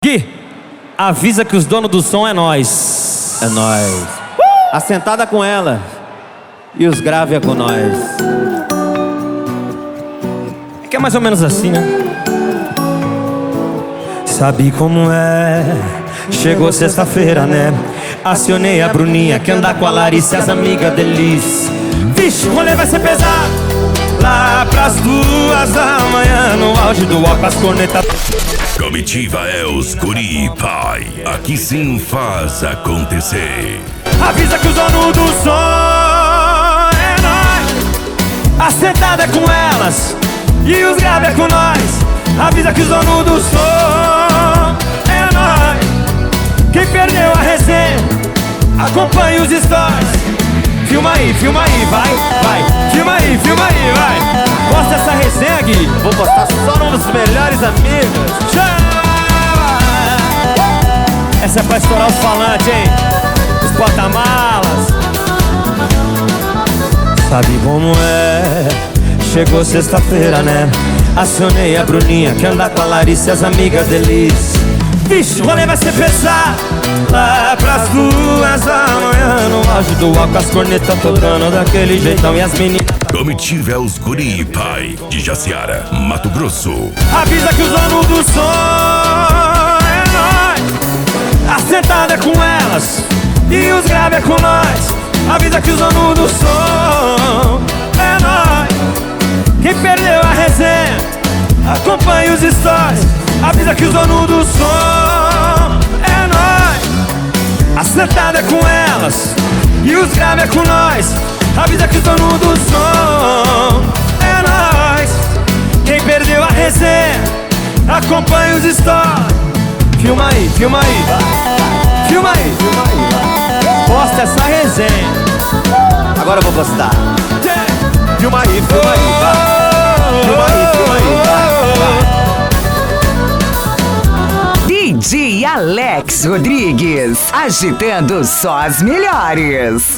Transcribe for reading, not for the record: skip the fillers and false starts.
Gui, avisa que os donos do som é nós. É nóis. Assentada com ela. E os graves é com nós. É que é mais ou menos assim, né? Sabe como é? Chegou sexta-feira, né? Acionei a Bruninha que anda com a Larissa e as amigas deles. Vixe, o rolê vai ser pesado. Lá pras 2 da manhã, no auge do álcool, as cornetas. Comitiva é os guri, pai. Aqui sim faz acontecer. Avisa que os donos do som é nós. Assentada é com elas e os graves é com nós. Avisa que os donos do som é nós. Quem perdeu a resenha, acompanhe os stories. Filma aí, vai. Filma aí, vai. Posta essa resenha, Gui. Vou postar só nos melhores amigos. Chama! Essa é pra estourar os falantes, hein? Os porta-malas. Sabe como é? Chegou sexta-feira, né? Acionei a Bruninha que anda com a Larissa e as amigas deles. Vixe, o rolê vai ser pesado. Lá pras 2 da manhã, no auge do álcool, as cornetas tocando daquele jeitão e as meninas. Comitiva é os guri, pai. De Jaciara, Mato Grosso. Avisa que os donos do som é nós. Assentada é com elas e os graves é com nós. Avisa que os donos do som é nós. Quem perdeu a resenha, acompanhe os stories. Avisa que os donos do som é nós. Assentada é com elas e os graves é com nós. Avisa que os donos do som é nós. Quem perdeu a resenha, acompanhe os stories. Filma aí. Posta essa resenha. Agora eu vou postar. Filma aí, vai. Filma aí, vai. DJ Alex Rodrigues, agitando só as melhores.